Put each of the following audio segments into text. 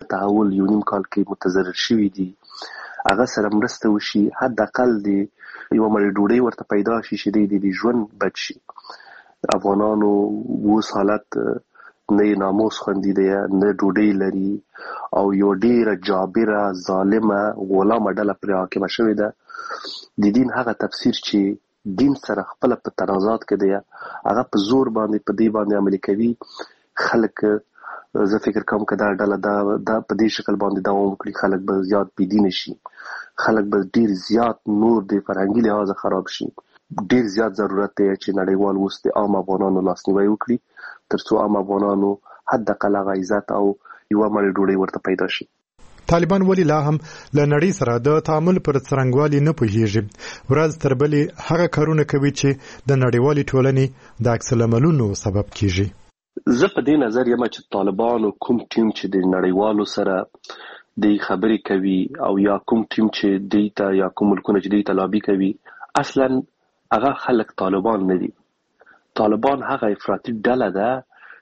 تحول 1.5 کال کې متضرر شوي دي هغه سره مرسته وشي، حد اقل د یوه مړۍ ډوډۍ ورته پیدا شي چې د ژوند بچ شي. افغانانو اوس حالت نه یې ناموس خوندي دی، نه ډوډۍ لري او یو ډېره جابره ظالمه غلامه ډله پرې حاکمه شوې ده. د دین هغه تفسیر چې دین سره خپل په تنازعات کې دی هغه په زور باندې په دې باندې عملي کوي. خلک زه فکر کوم که دا ډله دا په دې شکل باندې دوام وکړي، خلک به زیات بېدینه شي، خلک به ډېر زیات نور د فرهنګي لحاظه خراب شي. ډېر زیات ضرورت دی چې نړیوال اوس د عام افغانانو لاسنیوی وکړي تر څو عام افغانانو حد اقل هغه عزت او یوه مړۍ ډوډۍ ورته پیدا شي. طالبان ولې لا هم له نړۍ سره د تعامل پر څرنګوالي نه پوهیږي؟ ورځ تر بلې هغه کارونه کوي چې د نړیوالې ټولنې د عکس العملونو سبب کیږي. زه په دې نظر یم چې طالبانو کوم ټیم چې د نړیوالو سره د خبرې کوي او یا کوم ټیم چې دیتا یا کوم ملکونه چې دیتا لابي کوي، اصلا هغه خلک طالبان نه دي. طالبان هغه افراطي ډله ده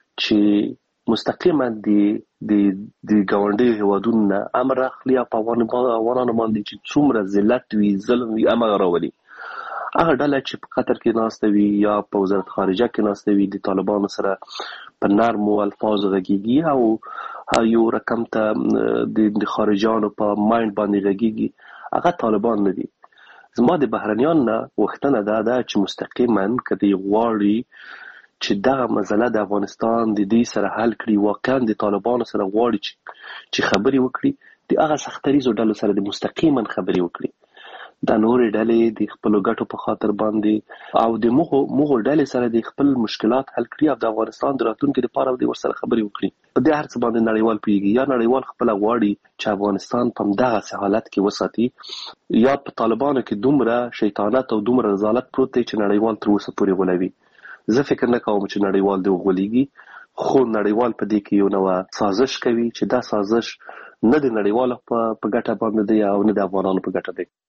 چې مستقیما د ګاونډي هیوادونو نه امر اخلي او په افغانانو باندې چې څومره ذلت وي ظلم وي امر راولي. هغه ډله چې په قطر کې ناسته وي یا په وزارت خارجه کې ناسته وي د طالبانو سره په نرمو الفاظو غږیږي او یو رقم ته د خارجیانو په مایند باندې غږیږي، هغه طالبان نه دي. زما د بهرنیان نه غوښتنه ده چې مستقیما که دوی غواړي چې دغه مسله د افغانستان د دې سره حل کړي، واقعا د طالبانو سره غواړي چې خبرې وکړي، د هغه سختریزو ډلو سره د مستقیما خبرې وکړي. دا نورې ډلې د خپلو ګټو په خاطر باندې او د مغو ډلې سره د خپل مشکلات حل کړي او د افغانستان د راتلونکي لپاره د ورسره خبرې وکړي. په دې هر څه باندې نړیوال پوهیږي، یا نړیوال خپله غواړي چې افغانستان په همدغسې حالت کې وساتي، یا په طالبانو کې دومره شیطانت او دومره رذالت پروت دی چې نړیوال تر اوسه پورې غولوي. زه فکر نه کوم چې نړیوال دې وغولېږي، خو نړیوال په دې کې یو نوع سازش کوي چې دا سازش نه د نړیوالو په ګټه باندې دی او نه د افغانانو په ګټه دی.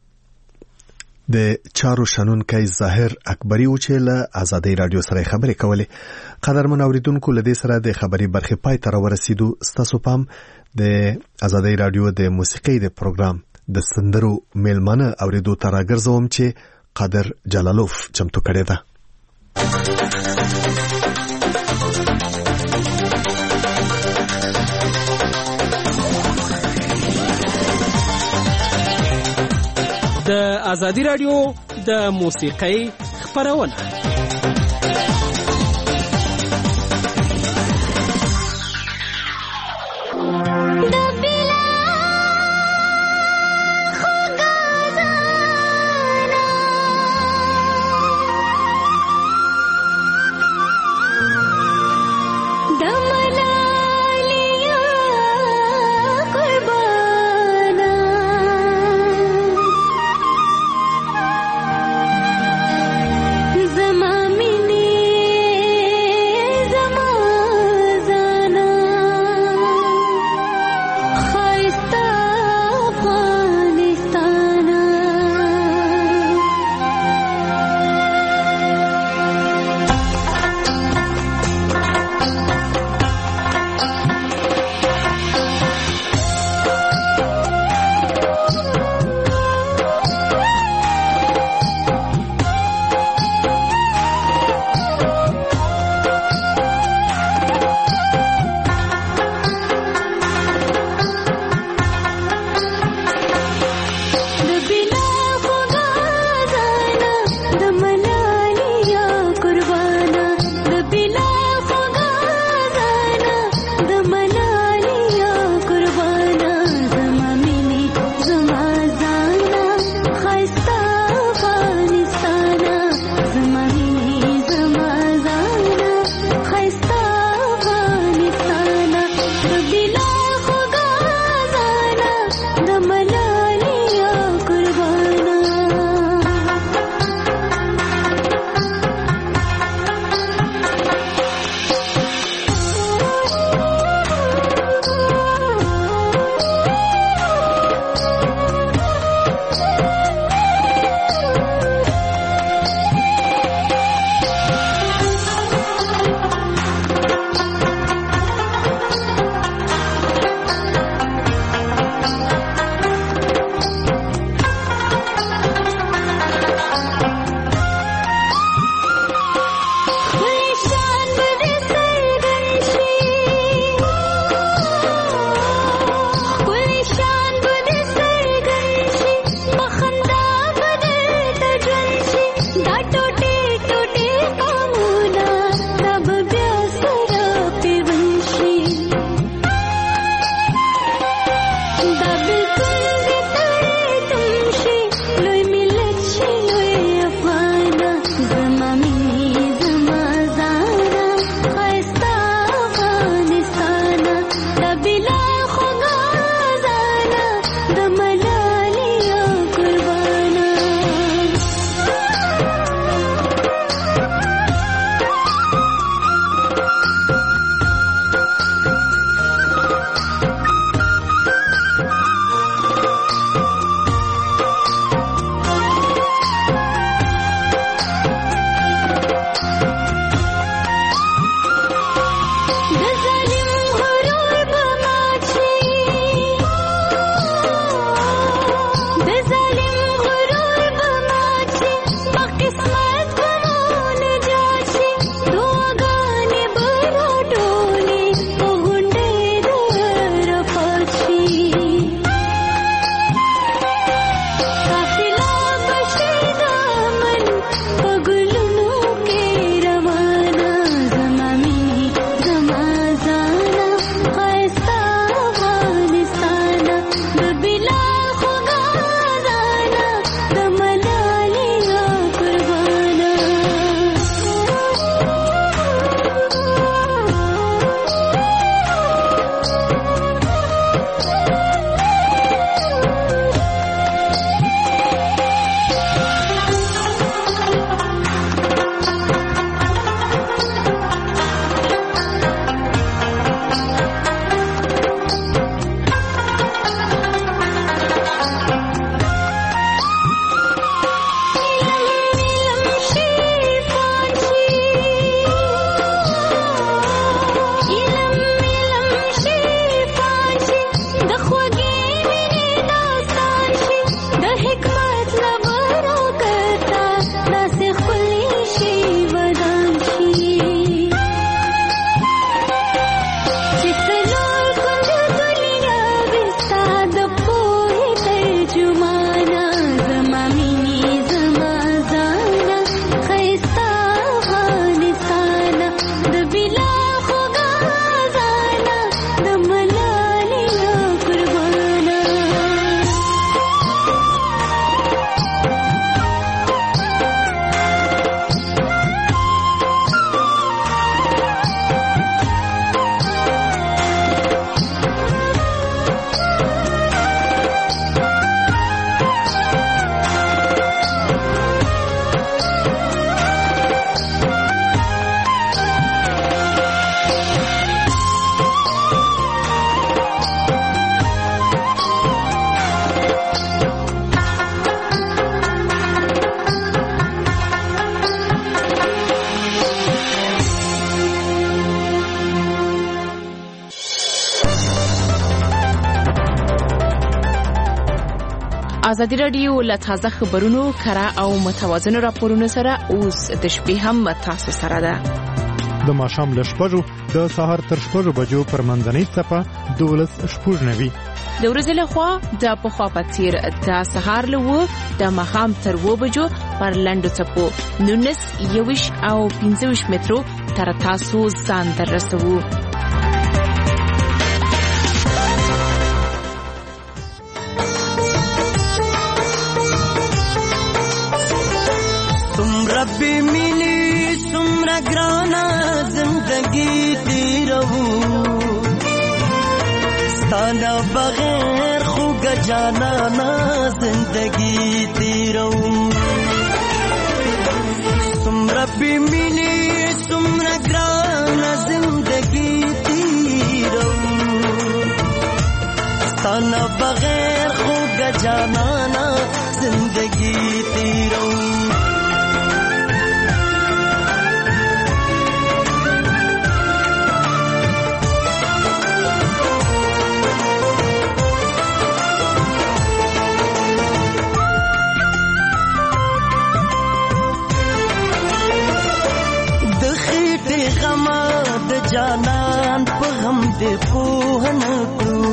د چارو شنونکی ظاهر اکبری و چې له ازادۍ رادیو سره خبرې کولې. قدرمن اوریدونکو، له دې سره د خبرې برخې پای ته راورسېدو. ستاسو پام د ازادۍ رادیو د موسیقۍ د پروګرام د سندرو میلمانه اوریدو ته راګرځوم چې قادر جلالوف چمتو کړی ده. د ازادي رادیو د موسیقۍ خپرونه. Zama ازادي رادیو له تازه خبرونو کره او متوازن راپورونو سره اوس د شپې هم تاسو سره ده. د ماښام له 6 د سهار تر 6 بجو پر منځنۍ څپه 12:09 د ورځې له خوا د پخوا په څیر د سهار له 9 د ماښام تر 2 بجو پر لنډو څپو 19 21 او 25 مترو تر تاسو ځان دررسوو. ربی ملی سمرا گرانا زندگی تیرہو ستانا بغیر خوگ جانانا زندگی تیرہو ربی ملی سمرا گرانا زندگی تیرہو ستانا بغیر خوگ جانانا زندگی تیرہو جانان په غم دې پوهن کړو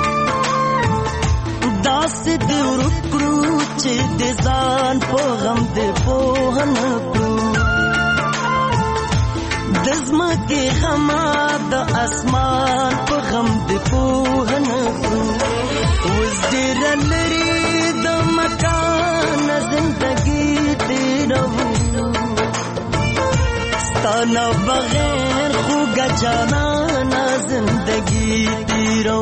داس دې ورکړو چې دې ځان په غم دې پوهن کړو د زمکه غم د اسمان په غم دې پوهن کړو لری د مکان زندگی تیرو ستانا بغیر خوگا جانانا زندگی تیرو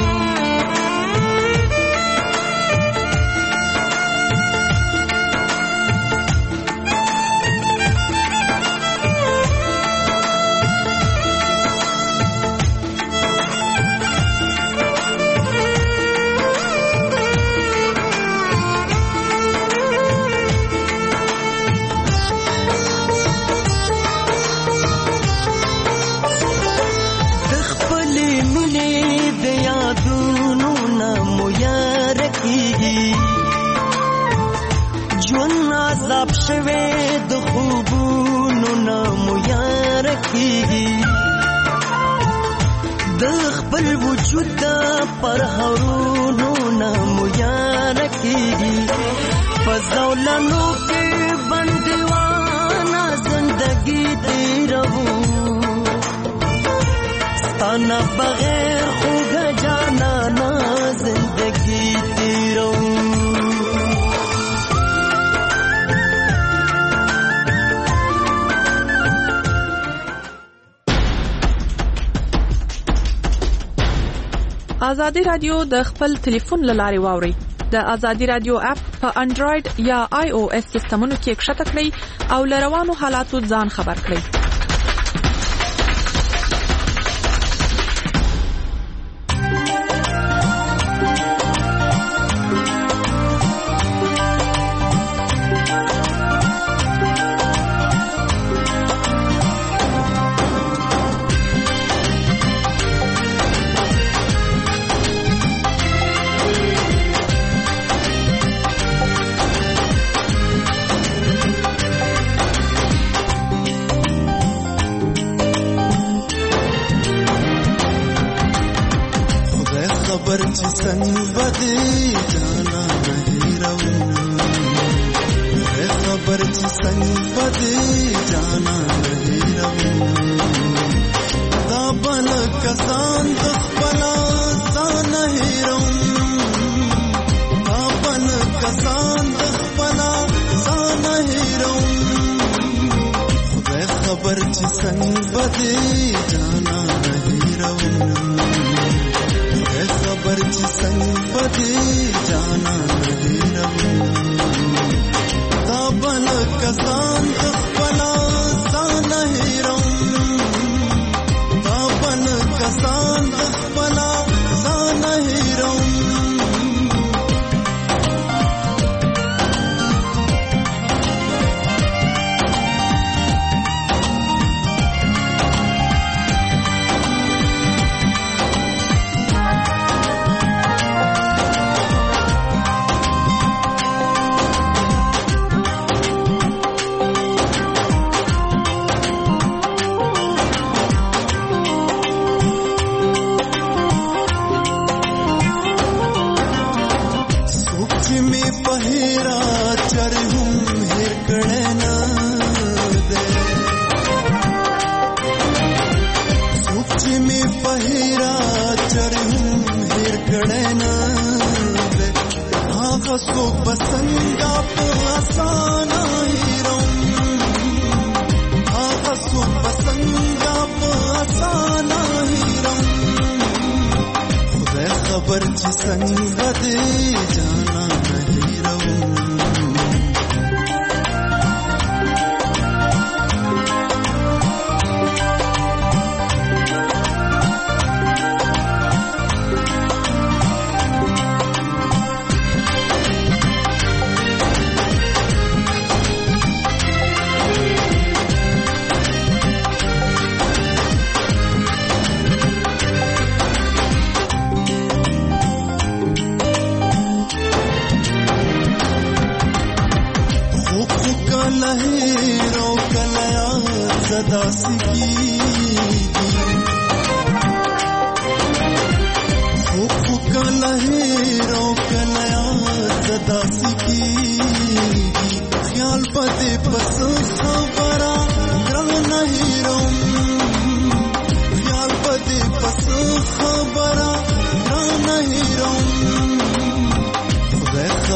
عذاب شوه د خوبونو نامو یار کیږي د خپل وجود پر هرونو نامو یار کیږي فزولانو کې بندوانا زندگی تیرو ستانا بغیر خوگا جانا نا زندگی تیرو آزادی رادیو د خپل ټلیفون لارې واوري د آزادی رادیو اپ په انډراید یا آی او اس سیستمونو کې ښکته کړئ او لروانو حالاتو ځان خبر کړئ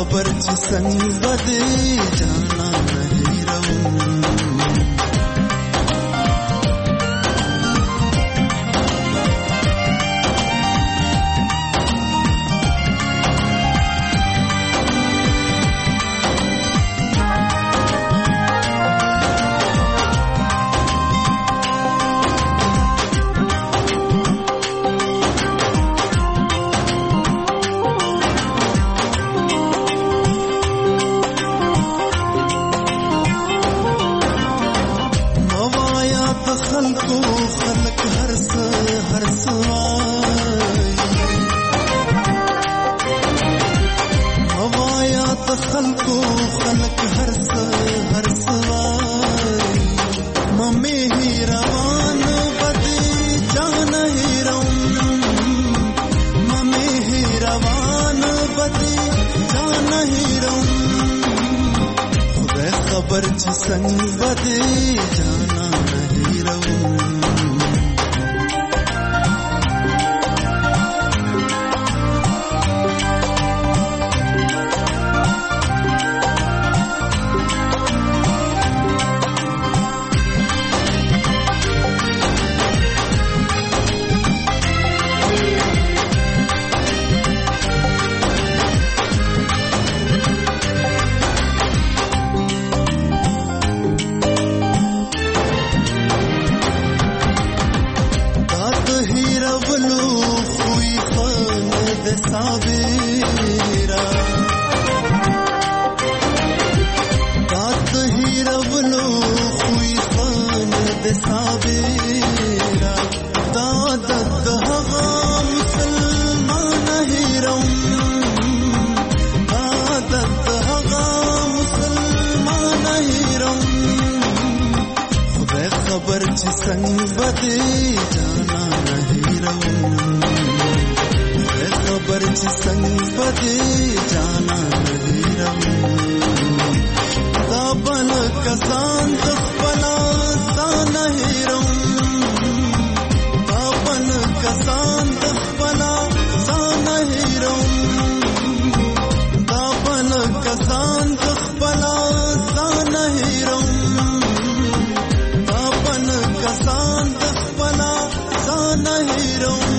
खबर च संग बदे जाना नहीं रहूं खबर च संग बदे जाना नहीं रहूं खबर च संग बदे जाना नहीं रहूं खबर च संग बदे जाना नहीं रहूं काबल कसान पला सा नहीं रहूं काबल कसान पला सा नहीं रहूं काबल कसान पला सा नहीं रहूं कसान बना सा नहीं रहूं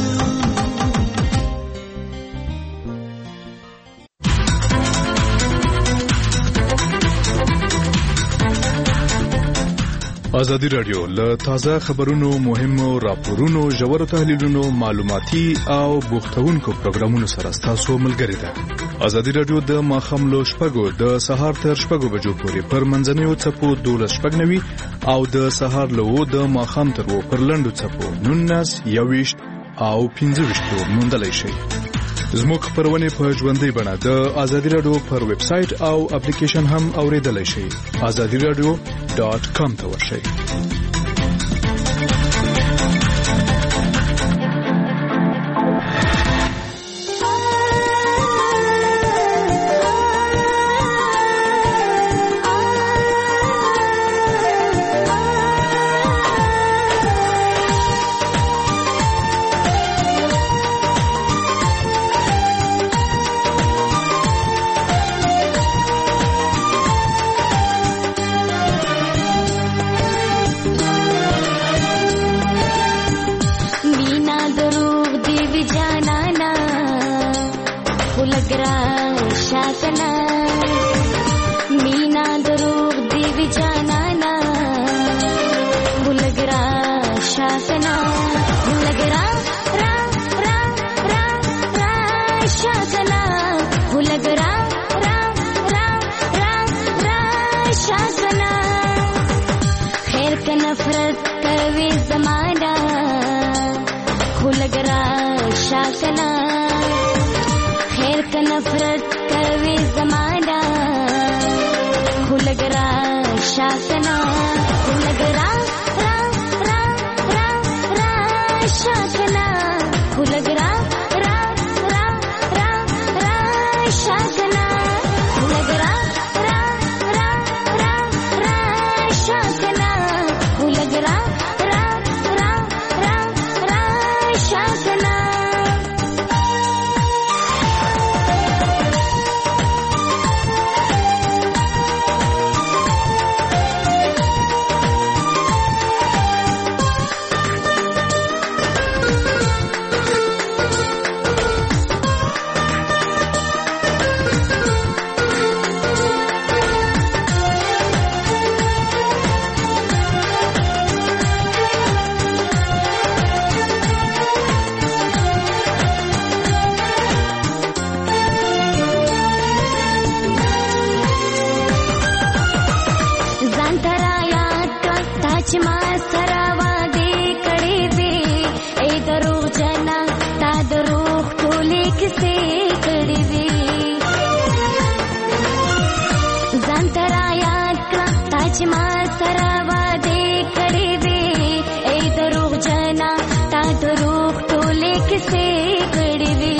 آزادی رادیو له تازه خبرونو مهمو راپورونو ژورو تحلیلونو معلوماتي او بوختونکو پروګرامونو سره تاسو ملګری ده. آزادی رادیو د ماخاملو شپږو د سهار تر شپږو بجو پورې پر منځنیو چپو 12:09 او د سهار له د ماخام تر و پر لندو چپو 19 21 او 15 موندلای شي. زموږ خبرونه په ژوندۍ بڼه د آزادی رادیو پر ویب سټ او اپلیکیشن هم اوریدلای شئ. azadiradio.com ته ورشئ. کیسې کړې وې ځان ته را یاد کړه تا چې ما سره وعدې کړې وې ای دروغجنه تا دروغ ټولې کیسې کړې وې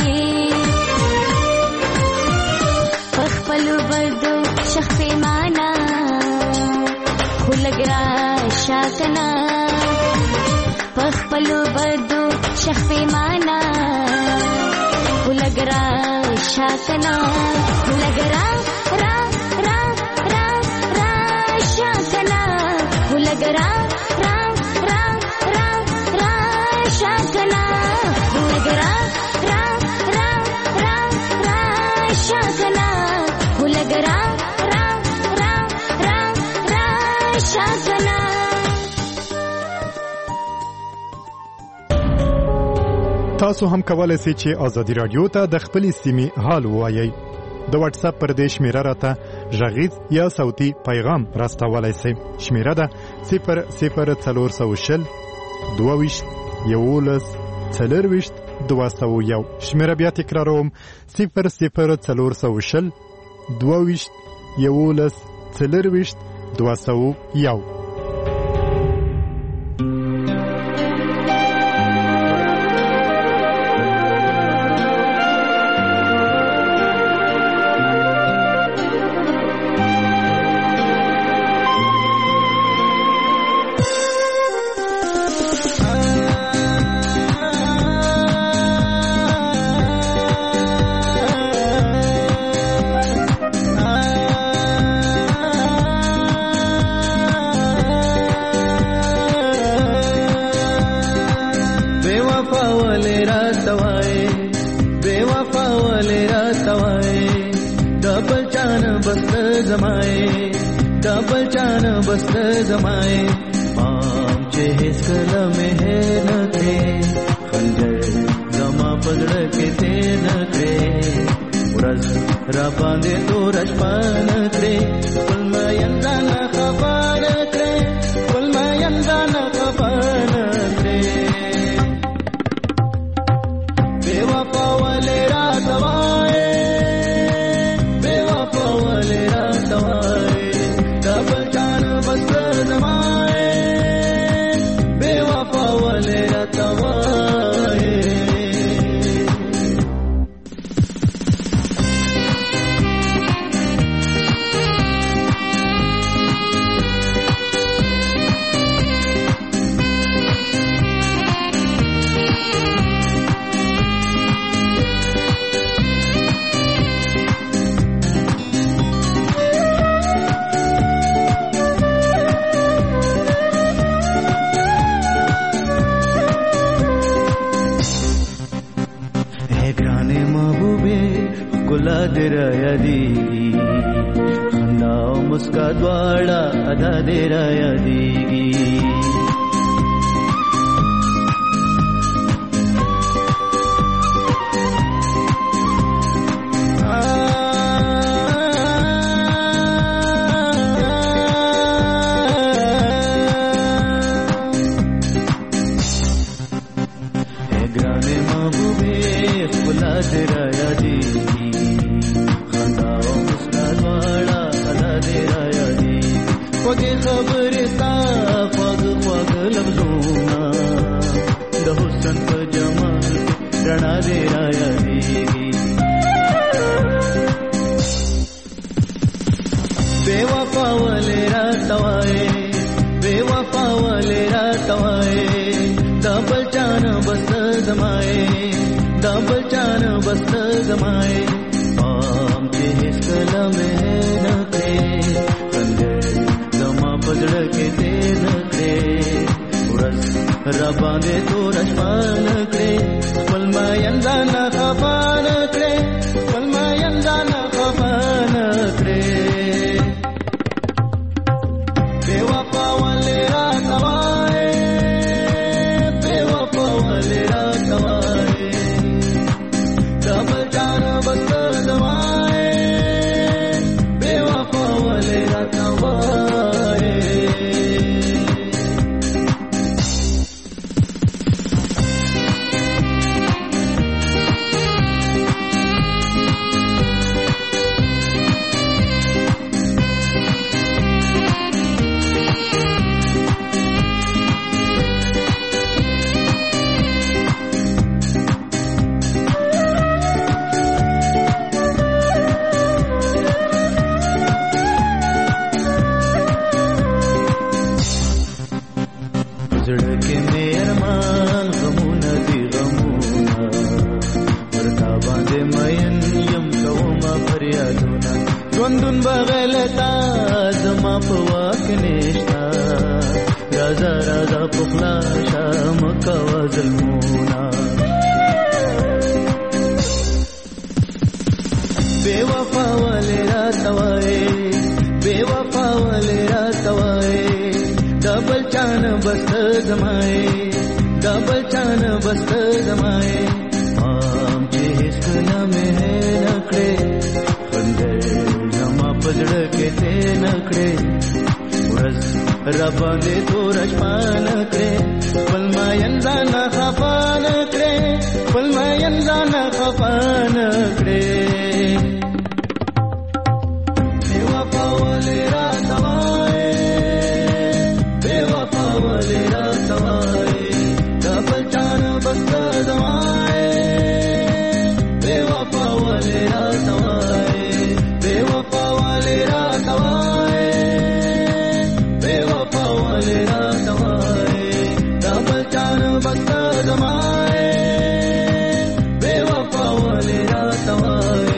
په خپلو بدو شخ پیمانه خو لږ راشه کنه په خپلو بدو شخ پیمانه خو لږ راشه کنه لږ راشه کنه خو لږ راشه کنه لږ راشه کنه خو لږ راشه کنه. تاسو هم کولای شئ چې ازادي رادیو ته د خپل سیمې حال ووایئ. د واتس اپ پر دې شمیره راته غږیز یا صوتي پیغام راستولای شئ. شمیره ده 00420 22 11 40 201. شمیره بیا تکراروم 00420 22 11 40 201. ژوندون بغلتا زما په واک نشتا رازا رازا پخلا شام کوا ظلمونا بے وفا والے راتوائے بے وفا والے راتوائے ڈبل چان بست زمائے ڈبل چان بست زمائے مام چې هیڅ نه مې نکړې خندې زما پزړه کې ته نکړې ورځ را باندې تور شپان کړې بل ما ینځان خفان کړې بل ما ینځان خفان کړې بے وفا والے راتوائے بے وفا والے راتوائے ډبل چان بست زمائے بے وفا والے راتوائے بے وفا والے راتوائے بے وفا والے راتوائے ډبل چان بست زمائے بے وفا والے راتوائے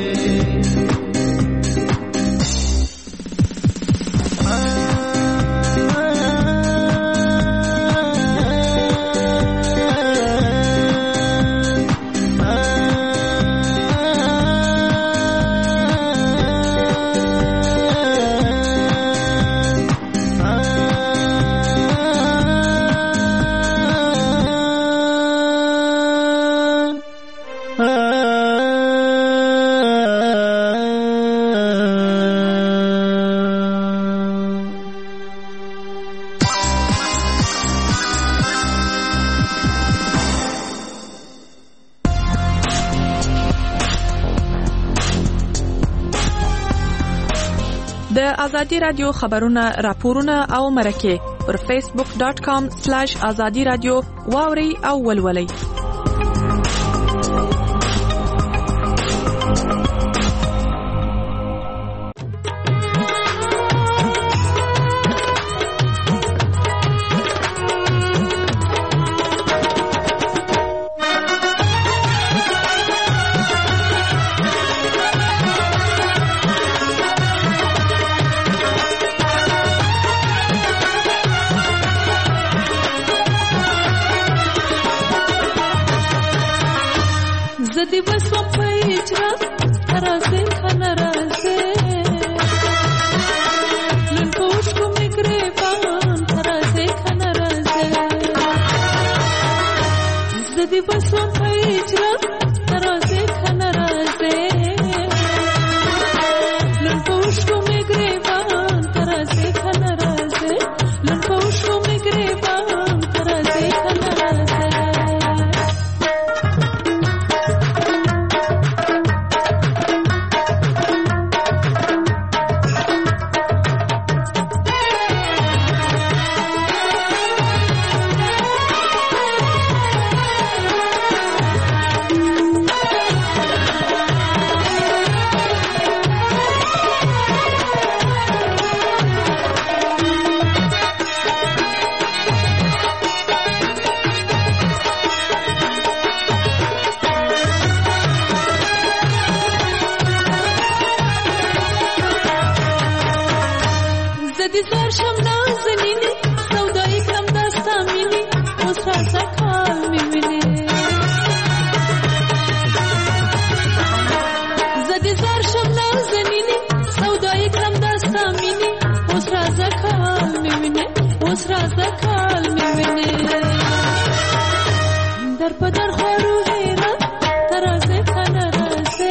د ازادي رادیو خبرونه راپورونه او مرکه پر facebook.com/azadi radio واوري او ولولي. زدی بسو پیچرا ترازه خنرازه لن پوش کو میگریبان ترازه خنرازه زدی بسو پیچرا ترازه خنرازه لن پوش کو میگریبان ترازه خنرازه لن پوش کو میگریبان ترازه خنرازه زار شم نازنینی سودایی کم دستامینی مصرازه کال میبینی زدی زار شم نازنینی سودایی کم دستامینی مصرازه کال میبینی مصرازه کال میبینی در پدر خورو هیرا ترازه کنرازه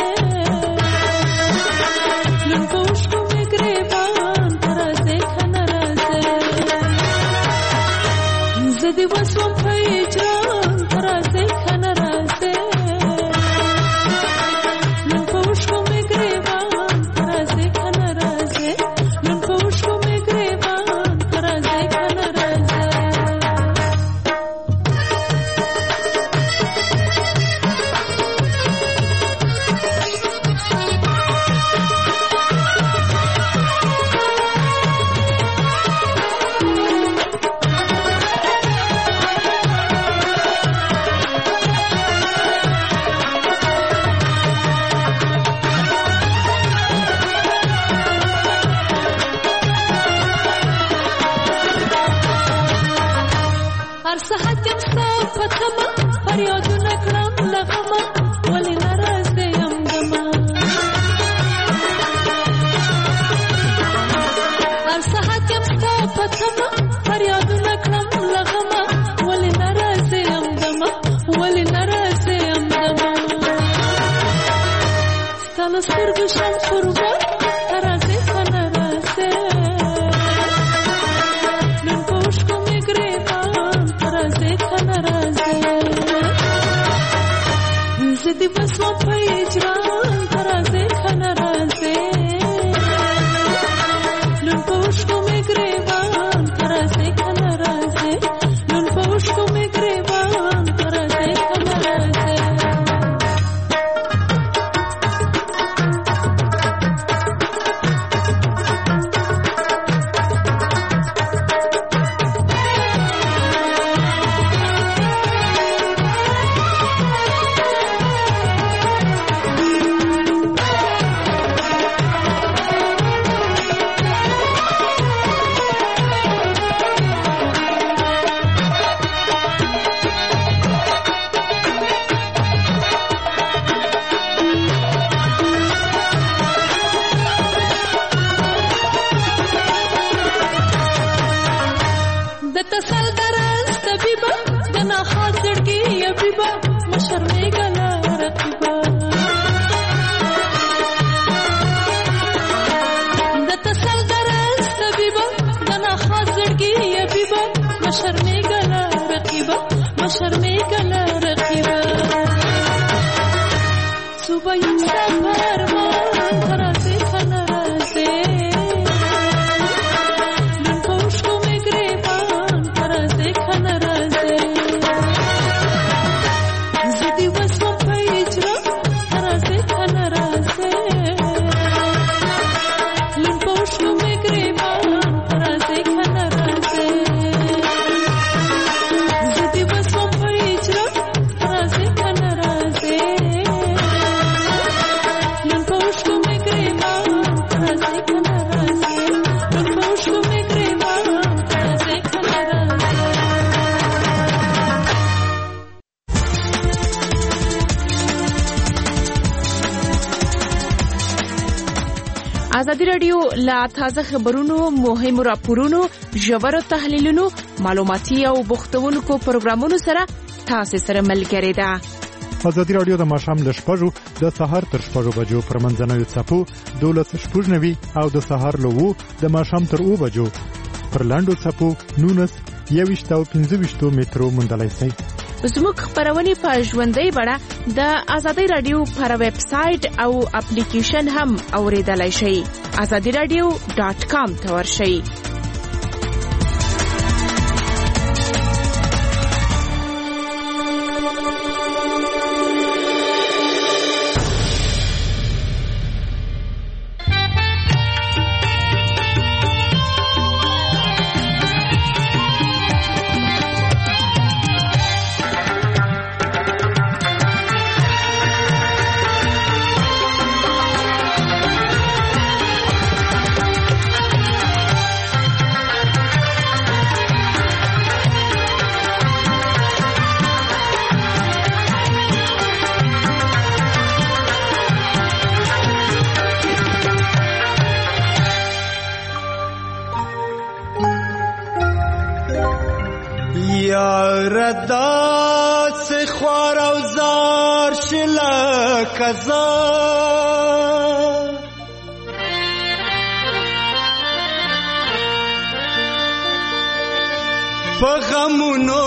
لنفوش کو میگریبان ترازه زدی وسوم پیجان ترازه خنرازه لن پوش کو میگریبان ترازه خنرازه لن پوش کو میگریبان ترازه خنرازه ستانه سترګو شم قربان ترازه کنرازه نن پوشکو می گریبان ترازه کنرازه زدی بسوا پیجران ترازه کنرازه نن پوشکو می گریبان ترازه کنرازه نن پوشکو می گریبان ترازه کنرازه ازادي رادیو لا تازه خبرونو مهم راپورونو ژور تحلیلونو معلوماتي او بوختونکو پروګرامونو سره تاسو سره ملګری ده. ازادي رادیو د ماښام ل 6:00 د سهار تر 6:00 بجو پر منځنوي څپو 12:90 او د سهار له 2 د ماښام تر 2 بجو پر لاندو څپو 19:25 مترو مندلای شي. زموږ خبرونه په ژوندۍ بڼه د ازادي رادیو پر ویب سټ او اپلیکیشن هم اوریدلای شئ. azadiradio.com ته ورشئ. پغمونو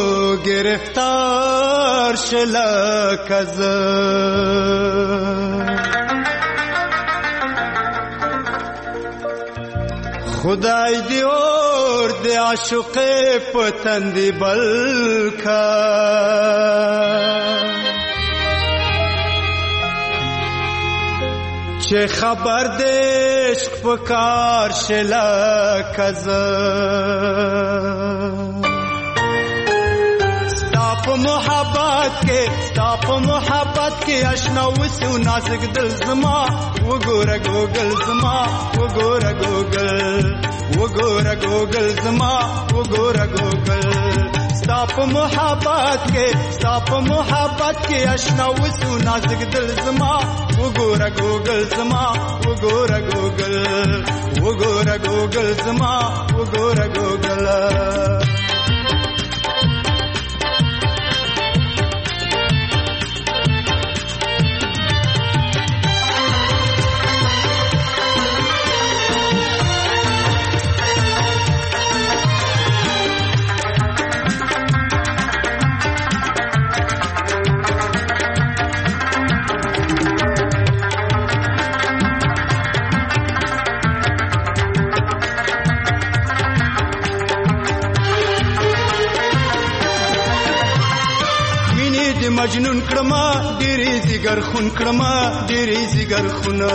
گرفتار شلکز خدای دی اور دی عاشق پتند بلکا چه خبر دیش پکار شلکز محبت کے اشنا وسو نازک دل زما وګور ګوګل زما وګور ګوګل زما وګور ګوګل ستاپ محبت کے اشنا وسو نازک دل زما وګور ګوګل زما وګور ګوګل زما وګور ګوګل کړما ډېرې زیګر خون کړما ډېرې زیګر خونه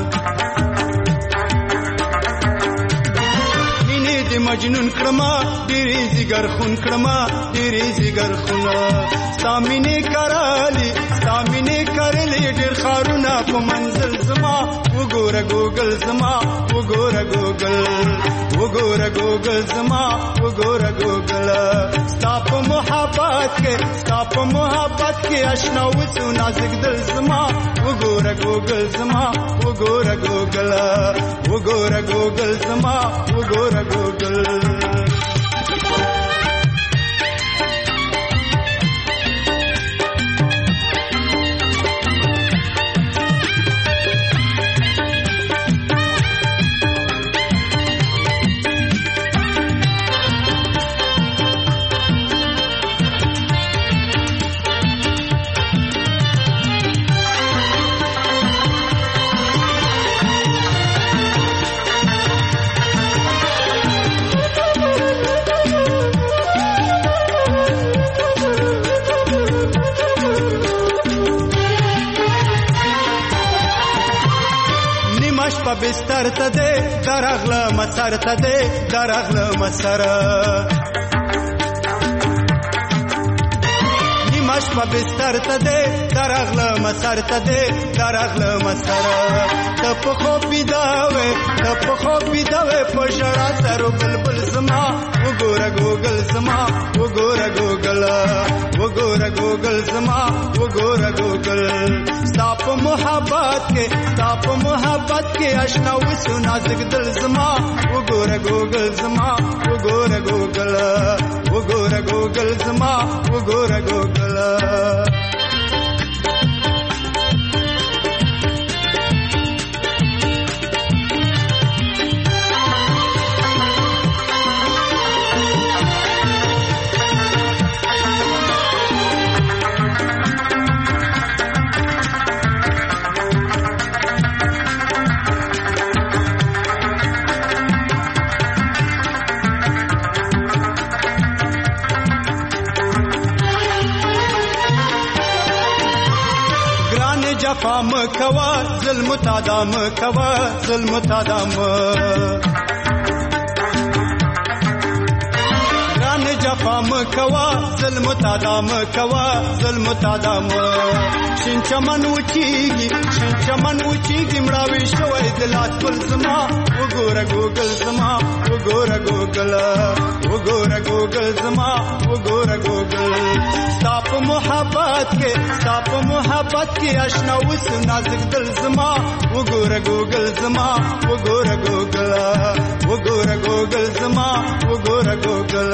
مینې دې مجنون کړما ډېرې زیګر خون کړما ډېرې زیګر خونه سامینه کرالی سامینه کرلی ډېر خارونه په منزل زما وګوره ګوګل زما وګوره ګوګل وګوره ګوګل زما وګوره ګوګل ستا په محبت کې آشنا وڅو نازک دل زما وګوره ګوګل زما وګوره ګوګل وګوره ګوګل زما وګوره ګوګل بستر ته دې درغله مسر ته دې درغله مسر نیمش په بستر ته دې درغله مسر ته دې درغله مسر ته په خو پیداوې په ژړا سره بلبل زما وګوره ګوګل زما وګوره ګوګل وګوره ګوګل زما وګوره ګوګل ستا په محبت کې آشنا وڅو نازک دل زما وګوره ګوګل زما وګوره ګوګل وګوره ګوګل زما وګوره ګوګل جفا مکوا ظلم تادام کوا ظلم تادام ران جفا مکوا ظلم تادام کوا ظلم تادام شین چمن وچیږي مړاوي شوی دلات ګل زما وګوره ګوګل زما وګوره ګوګل وګوره ګوګل زما وګوره ګوګل ستا په محبت کې آشنا وڅو نازک دل زما وګوره ګوګل زما وګوره ګوګل وګوره ګوګل زما وګوره ګوګل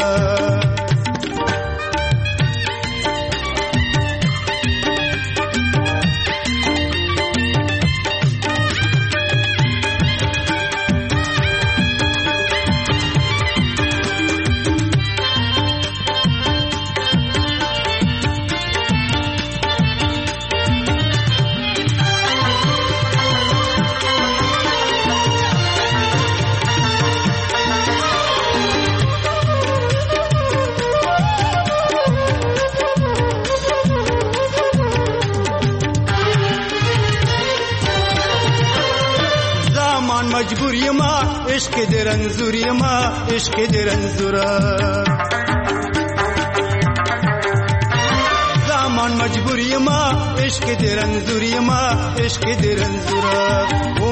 مجبور یما عشق دې رنزور یما عشق دې رنزورا زمان مجبور یما عشق دې رنزور یما عشق دې رنزورا او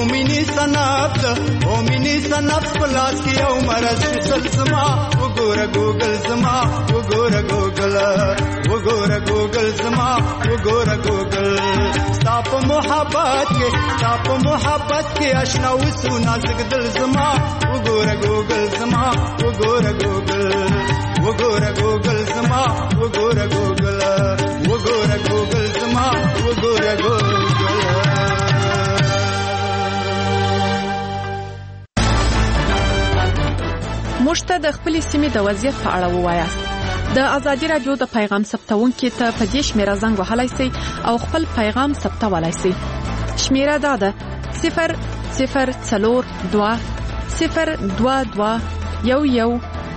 مینی سناب پلاس کی او مرز سلسما وګوره ګوګل زما وګوره ګوګل وګوره ګوګل زما وګوره ګوګل ستا په محبت کې آشنا وڅو نازک دل زما وګوره ګوګل زما وګوره ګوګل وګوره ګوګل زما وګوره ګوګل وګوره ګوګل زما وګوره ګوګل موږ د خپل سیمې د وضعیت په اړه ووایاست. د ازادي رادیو د پیغام ثبتونکو ته په دې شمیره زنګ وهلای شئ او خپل پیغام ثبتولای شئ. شمیره دا ده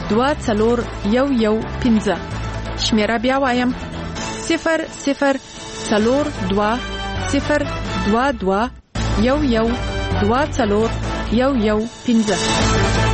002211241115. شمیره بیا وایم 002211241115. 0222 11 24 11 15.